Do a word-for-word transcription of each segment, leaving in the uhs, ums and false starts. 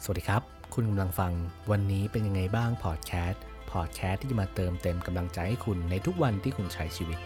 สวัสดีครับคุณกำลังฟังวันนี้เป็นยังไงบ้างพอดแคสต์พอดแคสต์ที่จะมาเติมเต็มกำลังใจให้คุณในทุกวันที่คุณใช้ชีวิต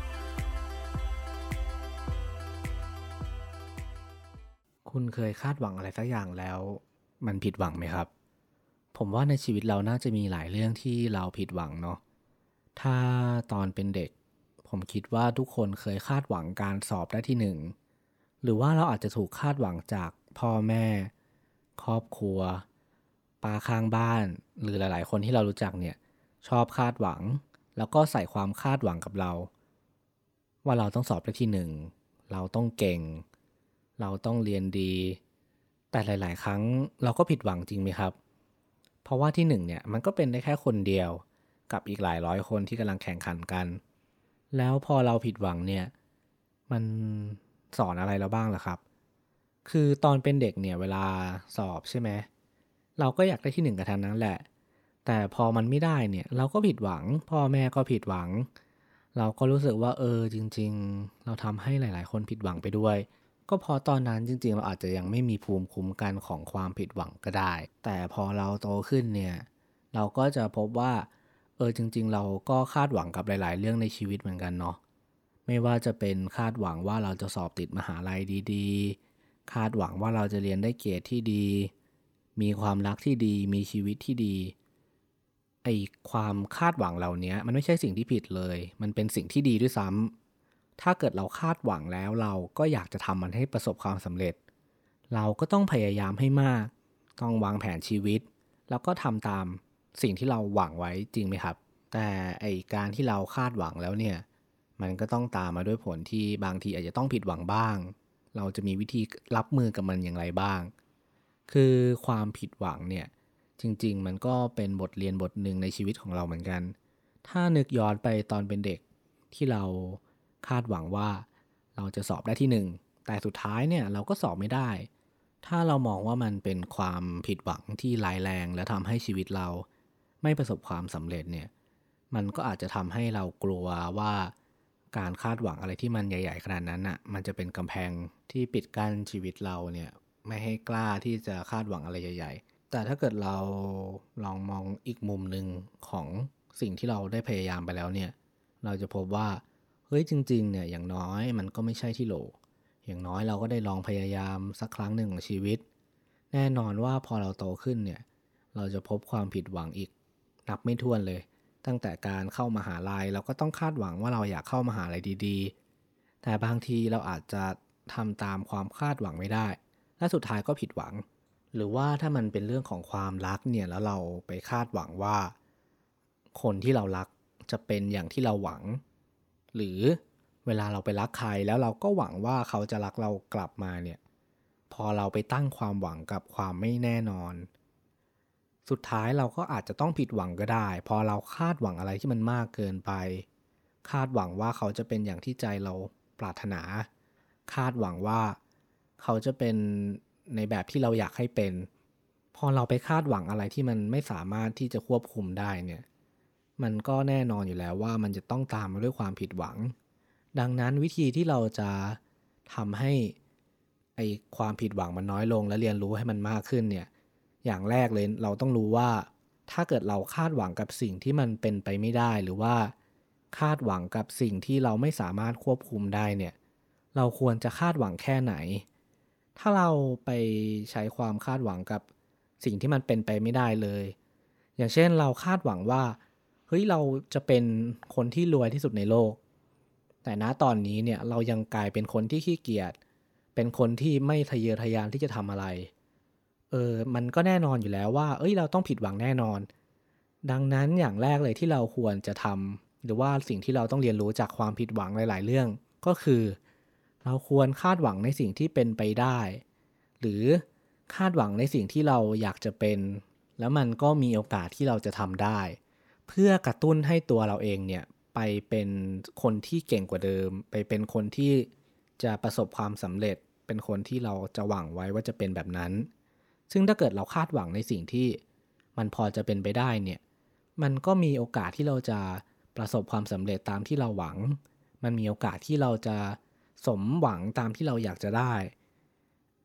คุณเคยคาดหวังอะไรสักอย่างแล้วมันผิดหวังไหมครับผมว่าในชีวิตเราน่าจะมีหลายเรื่องที่เราผิดหวังเนาะถ้าตอนเป็นเด็กผมคิดว่าทุกคนเคยคาดหวังการสอบได้ที่หนึ่งหรือว่าเราอาจจะถูกคาดหวังจากพ่อแม่ครอบครัวป้าข้างบ้านหรือหลายๆคนที่เรารู้จักเนี่ยชอบคาดหวังแล้วก็ใส่ความคาดหวังกับเราว่าเราต้องสอบได้ที่หนึ่งเราต้องเก่งเราต้องเรียนดีแต่หลายๆครั้งเราก็ผิดหวังจริงไหมครับเพราะว่าที่หนึ่งเนี่ยมันก็เป็นได้แค่คนเดียวกับอีกหลายร้อยคนที่กำลังแข่งขันกันแล้วพอเราผิดหวังเนี่ยมันสอนอะไรเราบ้างล่ะครับ คือตอนเป็นเด็กเนี่ยเวลาสอบใช่ไหมเราก็อยากได้ที่หนึ่งกับทางนั้นแหละแต่พอมันไม่ได้เนี่ยเราก็ผิดหวังพ่อแม่ก็ผิดหวังเราก็รู้สึกว่าเออจริงๆเราทำให้หลายๆคนผิดหวังไปด้วยก็เพราะตอนนั้นจริงๆเราอาจจะยังไม่มีภูมิคุ้มกันของความผิดหวังก็ได้แต่พอเราโตขึ้นเนี่ยเราก็จะพบว่าเออจริงๆเราก็คาดหวังกับหลายๆเรื่องในชีวิตเหมือนกันเนาะ ไม่ว่าจะเป็นคาดหวังว่าเราจะสอบติดมหาลัยดีๆ คาดหวังว่าเราจะเรียนได้เกรดที่ดี มีความรักที่ดี มีชีวิตที่ดี ไอ้ความคาดหวังเหล่านี้มันไม่ใช่สิ่งที่ผิดเลย มันเป็นสิ่งที่ดีด้วยซ้ำ ถ้าเกิดเราคาดหวังแล้วเราก็อยากจะทำมันให้ประสบความสำเร็จ เราก็ต้องพยายามให้มาก ต้องวางแผนชีวิต แล้วก็ทำตามสิ่งที่เราหวังไว้จริงไหมครับ แต่ไอการที่เราคาดหวังแล้วเนี่ยมันก็ต้องตามมาด้วยผลที่บางทีอาจจะต้องผิดหวังบ้างเราจะมีวิธีรับมือกับมันอย่างไรบ้างคือความผิดหวังเนี่ยจริงๆมันก็เป็นบทเรียนบทหนึ่งในชีวิตของเราเหมือนกันถ้านึกย้อนไปตอนเป็นเด็กที่เราคาดหวังว่าเราจะสอบได้ที่หนึ่งแต่สุดท้ายเนี่ยเราก็สอบไม่ได้ถ้าเรามองว่ามันเป็นความผิดหวังที่ร้ายแรงและทำให้ชีวิตเราไม่ประสบความสำเร็จเนี่ย มันก็อาจจะทำให้เรากลัวว่าการคาดหวังอะไรที่มันใหญ่ๆขนาดนั้นอ่ะมันจะเป็นกำแพงที่ปิดกั้นชีวิตเราเนี่ยไม่ให้กล้าที่จะคาดหวังอะไรใหญ่ๆแต่ถ้าเกิดเราลองมองอีกมุมหนึ่งของสิ่งที่เราได้พยายามไปแล้วเนี่ยเราจะพบว่าเฮ้ยจริงๆเนี่ยอย่างน้อยมันก็ไม่ใช่ที่โหลอย่างน้อยเราก็ได้ลองพยายามสักครั้งหนึ่งของชีวิตแน่นอนว่าพอเราโตขึ้นเนี่ยเราจะพบความผิดหวังอีกนับไม่ถ้วนเลย ตั้งแต่การเข้ามหาลัยเราก็ต้องคาดหวังว่าเราอยากเข้ามหาลัยดีๆแต่บางทีเราอาจจะทำตามความคาดหวังไม่ได้และสุดท้ายก็ผิดหวังหรือว่าถ้ามันเป็นเรื่องของความรักเนี่ยแล้วเราไปคาดหวังว่าคนที่เรารักจะเป็นอย่างที่เราหวังหรือเวลาเราไปรักใครแล้วเราก็หวังว่าเขาจะรักเรากลับมาเนี่ยพอเราไปตั้งความหวังกับความไม่แน่นอน สุดท้ายเราก็อาจจะต้องผิดหวังก็ได้พอเราคาดหวังอะไรที่มันมากเกินไปคาดหวังว่าเขาจะเป็นอย่างที่ใจเราปรารถนาคาดหวังว่าเขาจะเป็นในแบบที่เราอยากให้เป็นพอเราไปคาดหวังอะไรที่มันไม่สามารถที่จะควบคุมได้เนี่ยมันก็แน่นอนอยู่แล้วว่ามันจะต้องตามมาด้วยความผิดหวังดังนั้นวิธีที่เราจะทำให้ไอความผิดหวังมันน้อยลงและเรียนรู้ให้มันมากขึ้นเนี่ย อย่างแรกเลยเราต้องรู้ว่าถ้าเกิดเราคาดหวังกับสิ่งที่มันเป็นไปไม่ได้หรือว่าคาดหวังกับสิ่งที่เราไม่สามารถควบคุมได้เนี่ยเราควรจะคาดหวังแค่ไหนถ้าเราไปใช้ความคาดหวังกับสิ่งที่มันเป็นไปไม่ได้เลยอย่างเช่นเราคาดหวังว่าเฮ้ยเราจะเป็นคนที่รวยที่สุดในโลกแต่ณตอนนี้เนี่ยเรายังกลายเป็นคนที่ขี้เกียจเป็นคนที่ไม่ทะเยอทะยานที่จะทำอะไร เออมันก็แน่นอนอยู่แล้วว่าเอ้ยเราต้องผิดหวังแน่นอนดังนั้นอย่างแรกเลยที่เราควรจะทำหรือว่าสิ่งที่เราต้องเรียนรู้จากความผิดหวังหลายๆเรื่องก็คือเราควรคาดหวังในสิ่งที่เป็นไปได้หรือคาดหวังในสิ่งที่เราอยากจะเป็นแล้วมันก็มีโอกาสที่เราจะทำได้เพื่อกระตุ้นให้ตัวเราเองเนี่ยไปเป็นคนที่เก่งกว่าเดิมไปเป็นคนที่จะประสบความสำเร็จเป็นคนที่เราจะหวังไว้ว่าจะเป็นแบบนั้น ซึ่งถ้าเกิดเราคาดหวังในสิ่งที่มันพอจะเป็นไปได้เนี่ยมันก็มีโอกาสที่เราจะประสบความสำเร็จตามที่เราหวังมันมีโอกาสที่เราจะสมหวังตามที่เราอยากจะได้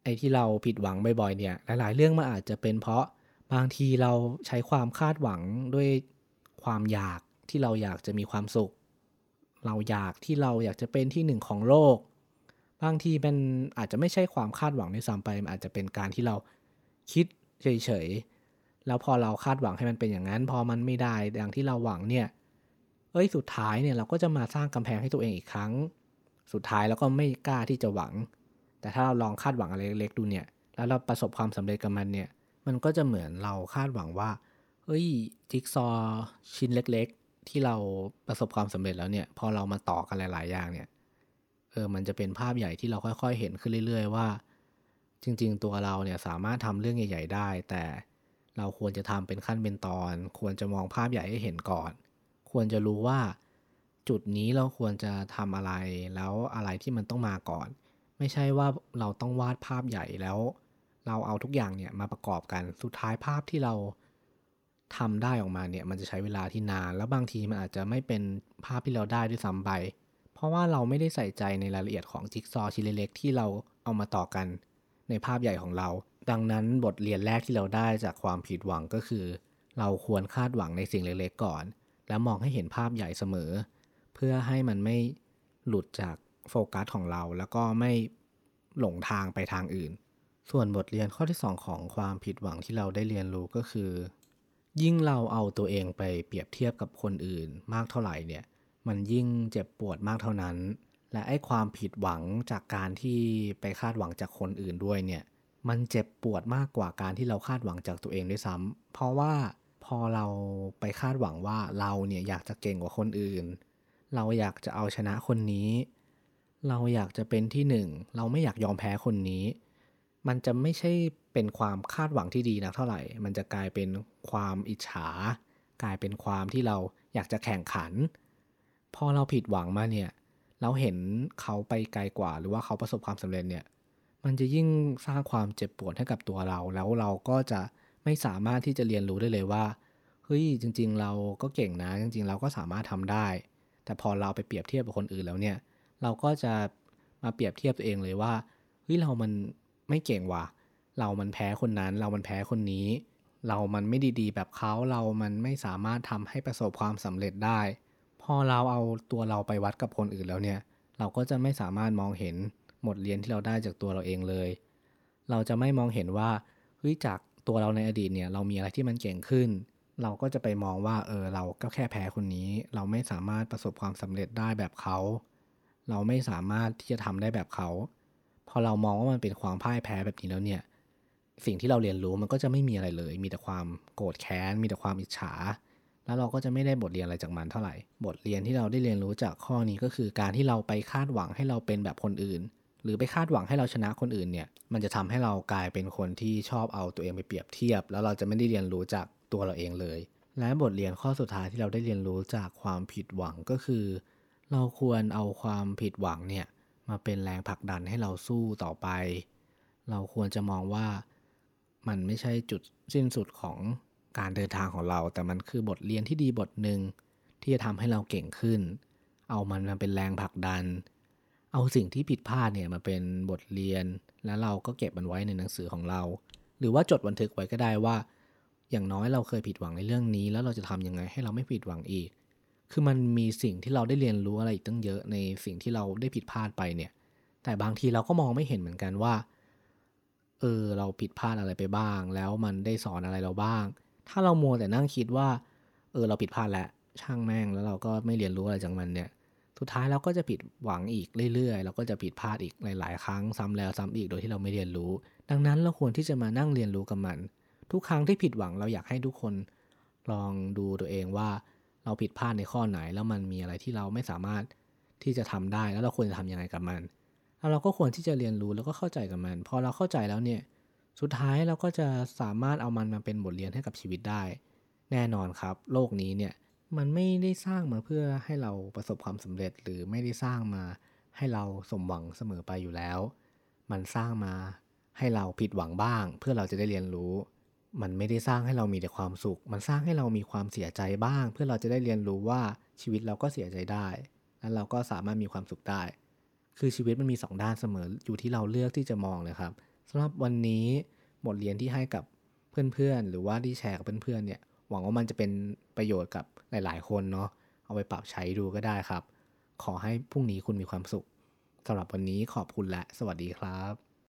ไอ้ที่เราผิดหวังบ่อยๆเนี่ยหลายๆเรื่องมันอาจจะเป็นเพราะบางทีเราใช้ความคาดหวังด้วยความอยากที่เราอยากจะมีความสุขเราอยากที่เราอยากจะเป็นที่หนึ่งของโลกบางทีมันอาจจะไม่ใช่ความคาดหวังด้วยซ้ำไปมันอาจจะเป็นการที่เราคิดเฉยๆแล้วพอเราคาดหวังให้มันเป็นอย่างนั้นพอมันไม่ได้ดังที่เราหวังเนี่ยเอ้ยสุดท้ายเนี่ยเราก็จะมาสร้างกำแพงให้ตัวเองอีกครั้งสุดท้ายเราก็ไม่กล้าที่จะหวัง แต่ถ้าเราลองคาดหวังอะไรเล็กๆดูเนี่ยแล้วเราประสบความสำเร็จกับมันเนี่ยมันก็จะเหมือนเราคาดหวังว่าเฮ้ยจิ๊กซอว์ชิ้นเล็กๆที่เราประสบความสำเร็จแล้วเนี่ยพอเรามาต่อกันหลายๆอย่างเนี่ยเออมันจะเป็นภาพใหญ่ที่เราค่อยๆเห็นขึ้นเรื่อยๆว่าจริงๆตัวเราเนี่ยสามารถทำเรื่องใหญ่ๆได้แต่เราควรจะทำเป็นขั้นเป็นตอนควรจะมองภาพใหญ่ให้เห็นก่อนควรจะรู้ว่าจุดนี้เราควรจะทำอะไรแล้วอะไรที่มันต้องมาก่อน ไม่ใช่ว่าเราต้องวาดภาพใหญ่แล้วเราเอาทุกอย่างเนี่ยมาประกอบกันสุดท้ายภาพที่เราทำได้ออกมาเนี่ยมันจะใช้เวลาที่นานแล้วบางทีมันอาจจะไม่เป็นภาพที่เราได้ด้วยซ้ำไปเพราะว่าเราไม่ได้ใส่ใจในรายละเอียดของจิ๊กซอว์ชิ้นเล็กๆที่เราเอามาต่อกันในภาพใหญ่ของเราดังนั้นบทเรียนแรกที่เราได้จากความผิดหวังก็คือเราควรคาดหวังในสิ่งเล็กๆก่อนแล้วมองให้เห็นภาพใหญ่เสมอเพื่อให้มันไม่หลุดจากโฟกัสของเราแล้วก็ไม่ หลงทางไปทางอื่น ส่วนบทเรียนข้อที่สองของความผิดหวังที่เราได้เรียนรู้ก็คือยิ่งเราเอาตัวเองไปเปรียบเทียบกับคนอื่นมากเท่าไหร่เนี่ยมันยิ่งเจ็บปวดมากเท่านั้นและไอ้ความผิดหวังจากการที่ไปคาดหวังจากคนอื่นด้วยเนี่ยมันเจ็บปวดมากกว่าการที่เราคาดหวังจากตัวเองด้วยซ้ำเพราะว่าพอเราไปคาดหวังว่าเราเนี่ยอยากจะเก่งกว่าคนอื่นเราอยากจะเอาชนะคนนี้ เราอยากจะเป็นที่หนึ่งเราไม่อยากยอมแพ้คนนี้มันจะไม่ใช่เป็นความคาดหวังที่ดีนักเท่าไหร่มันจะกลายเป็นความอิจฉากลายเป็นความที่เราอยากจะแข่งขันพอเราผิดหวังมาเนี่ยเราเห็นเขาไปไกลกว่าหรือว่าเขาประสบความสำเร็จเนี่ยมันจะยิ่งสร้างความเจ็บปวดให้กับตัวเราแล้วเราก็จะไม่สามารถที่จะเรียนรู้ได้เลยว่าเฮ้ยจริงๆเราก็เก่งนะจริงๆเราก็สามารถทำได้แต่พอเราไปเปรียบเทียบกับคนอื่นแล้วเนี่ย เราก็จะมาเปรียบเทียบตัวเองเลยว่าเฮ้ยเรามันไม่เก่งว่ะเรามันแพ้คนนั้นเรามันแพ้คนนี้เรามันไม่ดีๆแบบเขาเรามันไม่สามารถทำให้ประสบความสำเร็จได้พอเราเอาตัวเราไปวัดกับคนอื่นแล้วเนี่ยเราก็จะไม่สามารถมองเห็นบทเรียนที่เราได้จากตัวเราเองเลยเราจะไม่มองเห็นว่าเฮ้ยจากตัวเราในอดีตเนี่ยเรามีอะไรที่มันเก่งขึ้นเราก็จะไปมองว่าเออเราก็แค่แพ้คนนี้เราไม่สามารถประสบความสำเร็จได้แบบเขา เราไม่สามารถที่จะทำได้แบบเขาพอเรามองว่ามันเป็นความพ่ายแพ้แบบนี้แล้วเนี่ยสิ่งที่เราเรียนรู้มันก็จะไม่มีอะไรเลยมีแต่ความโกรธแค้นมีแต่ความอิจฉาแล้วเราก็จะไม่ได้บทเรียนอะไรจากมันเท่าไหร่บทเรียนที่เราได้เรียนรู้จากข้อนี้ก็คือการที่เราไปคาดหวังให้เราเป็นแบบคนอื่นหรือไปคาดหวังให้เราชนะคนอื่นเนี่ยมันจะทำให้เรากลายเป็นคนที่ชอบเอาตัวเองไปเปรียบเทียบแล้วเราจะไม่ได้เรียนรู้จากตัวเราเองเลยและบทเรียนข้อสุดท้ายที่เราได้เรียนรู้จากความผิดหวังก็คือ เราควรเอาความผิดหวังเนี่ยมาเป็นแรงผลักดันให้เราสู้ต่อไป เราควรจะมองว่ามันไม่ใช่จุดสิ้นสุดของการเดินทางของเรา แต่มันคือบทเรียนที่ดีบทหนึ่งที่จะทำให้เราเก่งขึ้น เอามันมาเป็นแรงผลักดัน เอาสิ่งที่ผิดพลาดเนี่ยมาเป็นบทเรียน แล้วเราก็เก็บมันไว้ในหนังสือของเรา หรือว่าจดบันทึกไว้ก็ได้ว่าอย่างน้อยเราเคยผิดหวังในเรื่องนี้แล้วเราจะทำยังไงให้เราไม่ผิดหวังอีก คือมันมีสิ่งที่เราได้เรียนรู้อะไรอีกตั้งเยอะในสิ่งที่เราได้ผิดพลาดไปเนี่ยแต่บางทีเราก็มองไม่เห็นเหมือนกันว่าเออเราผิดพลาดอะไรไปบ้างแล้วมันได้สอนอะไรเราบ้างถ้าเรามัวแต่นั่งคิดว่าเออเราผิดพลาดแล้วช่างแม่งแล้วเราก็ไม่เรียนรู้อะไรจากมันเนี่ยสุดท้ายเราก็จะผิดหวังอีกเรื่อยๆเราก็จะผิดพลาดอีกหลายๆครั้งซ้ำแล้วซ้ำอีกโดยที่เราไม่เรียนรู้ดังนั้นเราควรที่จะมานั่งเรียนรู้กับมันทุกครั้งที่ผิดหวังเราอยากให้ทุกคนลองดูตัวเองว่า เราผิดพลาดในข้อไหนแล้วมันมีอะไรที่เราไม่สามารถที่จะทำได้แล้วเราควรจะทำยังไงกับมันแล้วเราก็ควรที่จะเรียนรู้แล้วก็เข้าใจกับมันพอเราเข้าใจแล้วเนี่ยสุดท้ายเราก็จะสามารถเอามันมาเป็นบทเรียนให้กับชีวิตได้แน่นอนครับโลกนี้เนี่ยมันไม่ได้สร้างมาเพื่อให้เราประสบความสำเร็จหรือไม่ได้สร้างมาให้เราสมหวังเสมอไปอยู่แล้วมันสร้างมาให้เราผิดหวังบ้างเพื่อเราจะได้เรียนรู้ มันไม่ได้สร้างให้เรามีแต่ความสุข มันสร้างให้เรามีความเสียใจบ้างเพื่อเราจะได้เรียนรู้ว่าชีวิตเราก็เสียใจได้และเราก็สามารถมีความสุขได้คือชีวิตมันมีสองด้านเสมออยู่ที่เราเลือกที่จะมองเลยครับสำหรับวันนี้บทเรียนที่ให้กับเพื่อนๆหรือว่าที่แชร์กับเพื่อนๆเนี่ยหวังว่ามันจะเป็นประโยชน์กับหลายๆคนเนาะเอาไปปรับใช้ดูก็ได้ครับขอให้พรุ่งนี้คุณมีความสุขสำหรับวันนี้ขอบคุณและสวัสดีครับ